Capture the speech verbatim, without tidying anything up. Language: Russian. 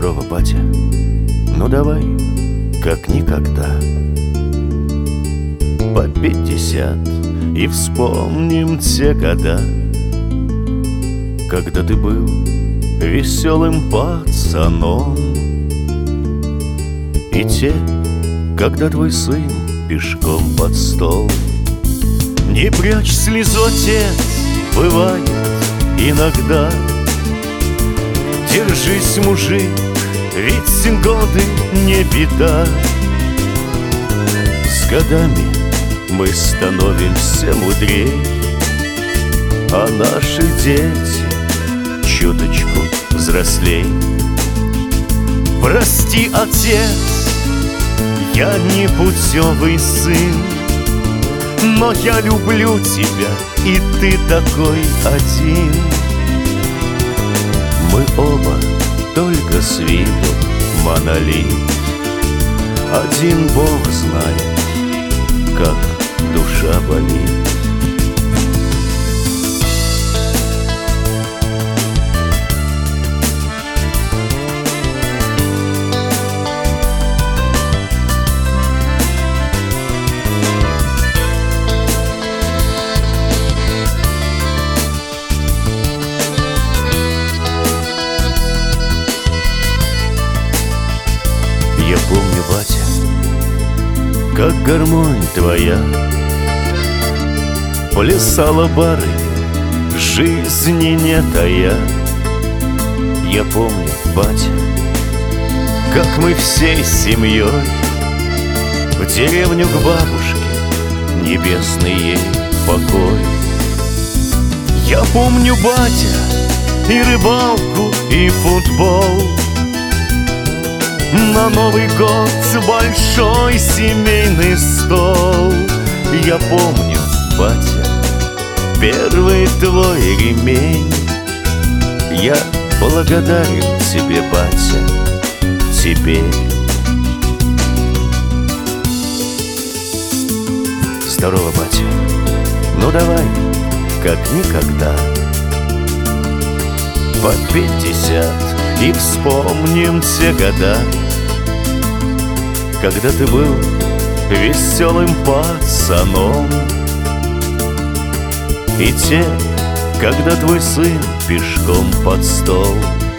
Здорово, батя. Ну давай, как никогда, по пятьдесят и вспомним те года, когда ты был веселым пацаном, и те, когда твой сын пешком под стол. Не прячь слезу, отец, бывает иногда. Держись, мужик, ведь годы не беда. С годами мы становимся мудрей, а наши дети чуточку взрослей. Прости, отец, я не путевый сын, но я люблю тебя, и ты такой один. Мы оба только с виду монолит, один Бог знает, как душа болит. Я помню, батя, как гармонь твоя плясала барыню, жизни не тая. Я помню, батя, как мы всей семьей в деревню к бабушке, небесный ей покой. Я помню, батя, и рыбалку, и футбол, на Новый год большой семейный стол. Я помню, батя, первый твой ремень. Я благодарен тебе, батя, теперь. Здорово, батя. Ну давай, как никогда, по пятьдесят и вспомним те года, когда ты был веселым пацаном, и те, когда твой сын пешком под стол.